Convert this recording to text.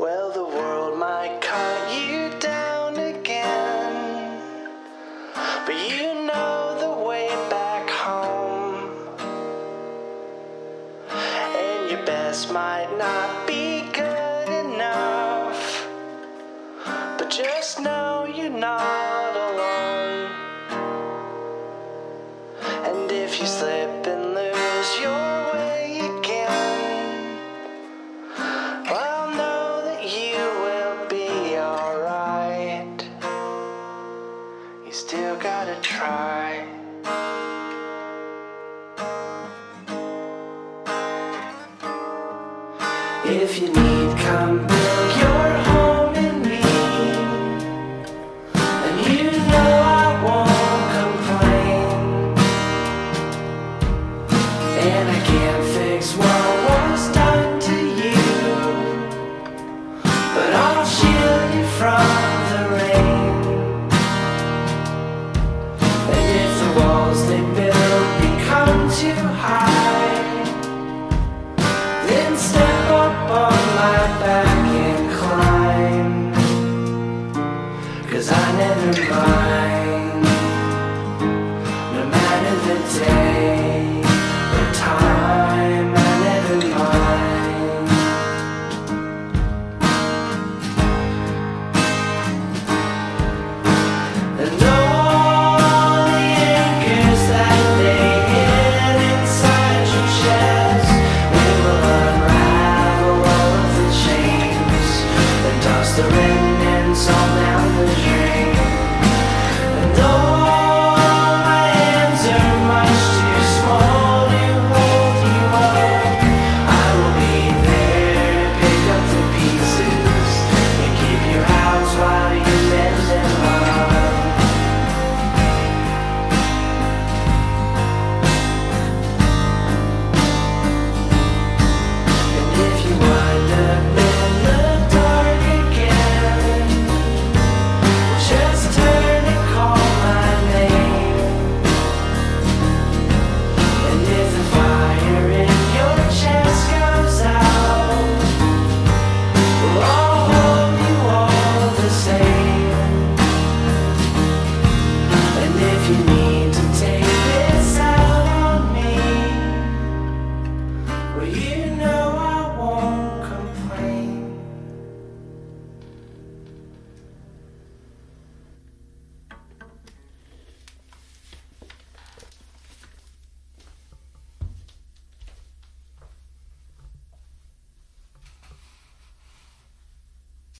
Well, the world might cut you down again, but you know the way back home. And your best might not be good enough, but just know you're not alone. And if you slip and lose your way again, well, know that you will be alright. You still gotta try. If you need, come build your home in me, and you know I won't complain. And I can't fix what was done to you, but I'll shield you from the rain. And if the walls they build become too high, then step up on my back and climb, 'cause I never mind, no matter the day.